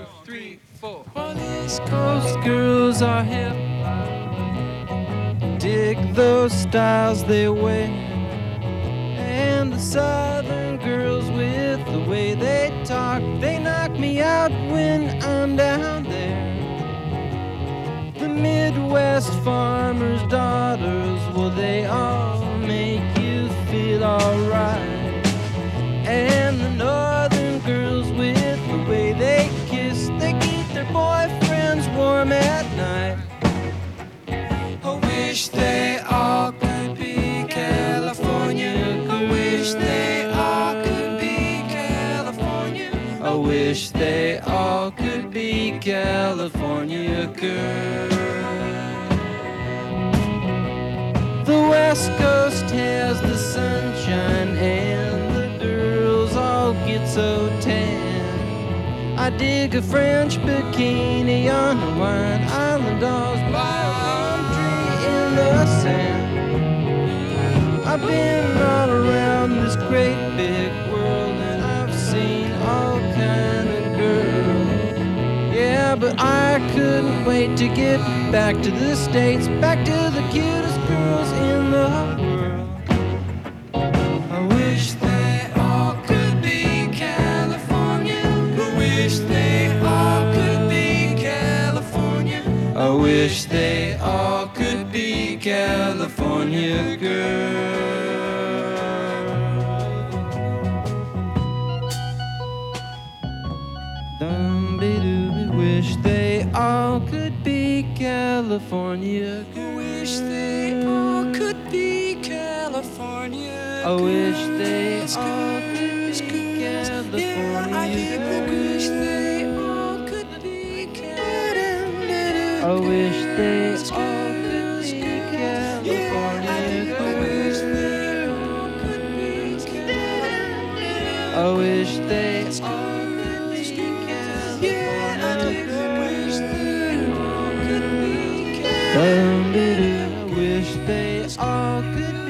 three, four. While the East Coast girls are hip, dig those styles they wear, and the Southern girls with the way they talk, they knock me out when I'm down there. The Midwest farmers' daughters, well, they all make you feel alright. And the Northern girls with the way they kiss, they keep their boyfriends warm at night. I wish they all could be California. I wish they all could be California. I wish they all could be California girls. The West Coast has the sunshine and the girls all get so tan. I dig a French bikini on a wine island, dolls by a palm tree in the sand. I've been all around this great big world and I've seen all kind of girls. Yeah, but I couldn't wait to get back to the States, back to the cutest girls in the world. I wish they all could be California. I wish they all could be California. I wish they all could be California girls. Dum-be-doo, wish they all could be California girls. I wish they all could be California. I wish they all could be California. Yeah, I wish they all could be California. I wish they all could be California. I wish they all could be California. I wish they all could be California. I wish they all could